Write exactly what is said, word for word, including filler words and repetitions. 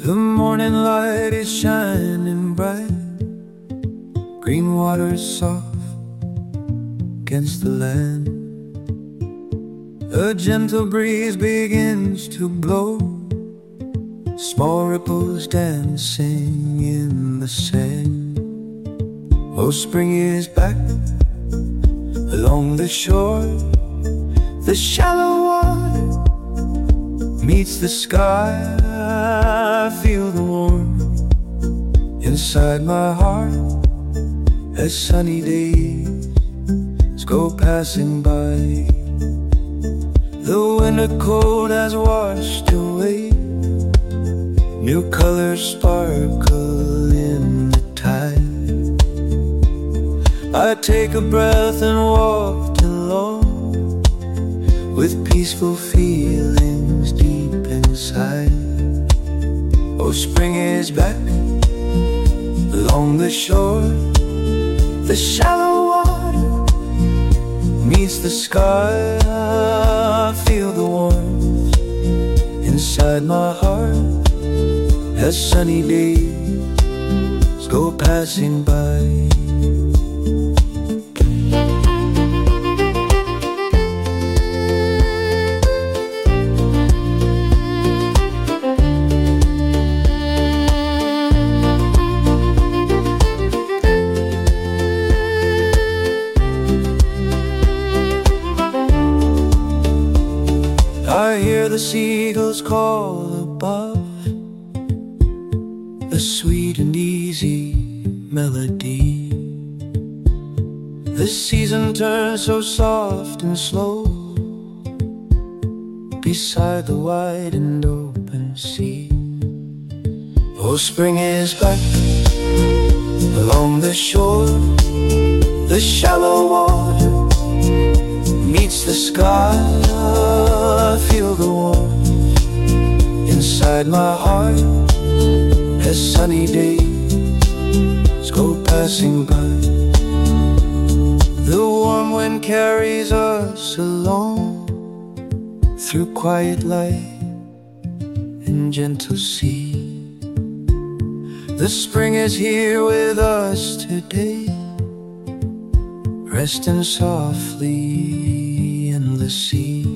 The morning light is shining bright, green water soft against the land. A gentle breeze begins to blow, small ripples dancing in the sand. Oh, spring is back along the shore. The shallow water meets the sky. I feel the warmth inside my heart as sunny days go passing by. The winter cold has washed away, new colors sparkle in the tide. I take a breath and walk along with peaceful feelings deep inside. Oh, spring is back along the shore. The shallow water meets the sky. I feel the warmth inside my heart as sunny days go passing by. I hear the seagulls call above, a sweet and easy melody. The season turns so soft and slow beside the wide and open sea. Oh, spring is back along the shore. The shallow water meets the sky. I feel the warmth inside my heart as sunny days go passing by. The warm wind carries us along through quiet light and gentle sea. The spring is here with us today, resting softly in the sea.